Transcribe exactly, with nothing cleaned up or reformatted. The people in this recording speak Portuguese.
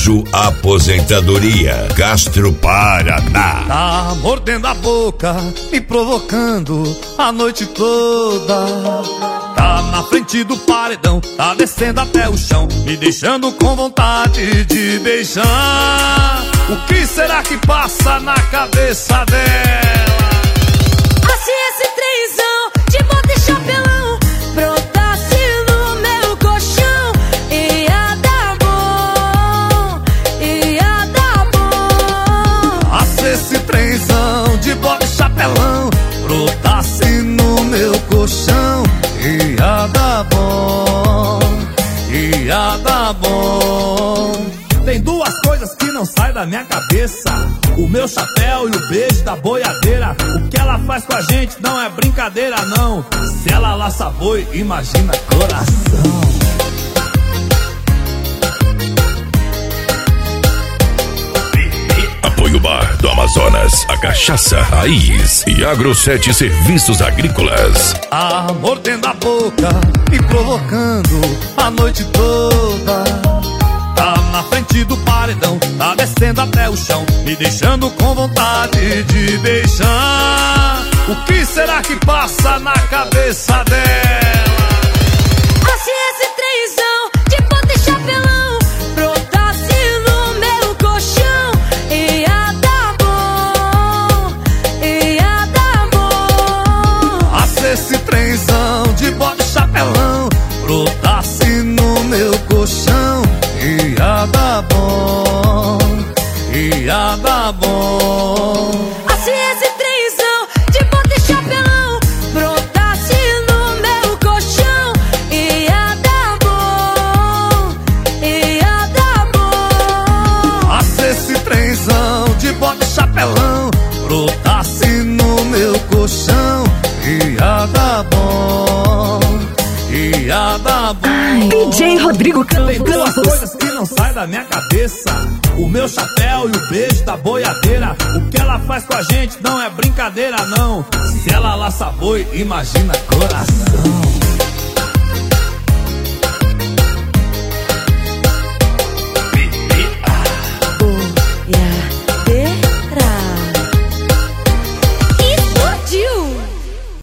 Sorriso Aposentadoria, Castro, Paraná. Tá mordendo a boca, me provocando a noite toda. Tá na frente do paredão, tá descendo até o chão, me deixando com vontade de beijar. O que será que passa na cabeça dela? Ah, se esse trenzão de bota e chapelão brotasse no meu colchão, ia dar bom, ia dar bom. Ah, se esse trenzão de bota e chapelão brotasse no meu colchão, ia dar bom, ia dar bom. Tem duas coisas que não saem da minha cabeça: o meu chapéu e o beijo da boiadeira. O que ela faz com a gente não é brincadeira, não. Se ela laça boi, imagina coração. Apoio Bar do Amazonas, a Cachaça Raiz e Agro sete Serviços Agrícolas. Ah, mordendo a boca, me provocando a noite toda. Tá na frente do paredão, tá descendo até o chão, me deixando com vontade de beijar. O que será que passa na cabeça dela? Ah, se esse trenzão de bota e chapelão brotasse no meu colchão, ia dar bom, ia dar bom. Ah, se esse trenzão de bota e chapelão brotasse no meu colchão, ia dar bom, ia dar bom. Ah, se esse trenzão de bota e chapelão brotasse no meu colchão, ia dar bom, ia dar bom. Ah, se esse trenzão de bota e chapelão brotasse no meu colchão, ia dar bom, ia dar bom. D J Rodrigo Campos. Tem duas coisas que não saem da minha cabeça: o meu chapéu e o beijo da boiadeira. O que ela faz com a gente não é brincadeira, não. Se ela laça boi, imagina coração.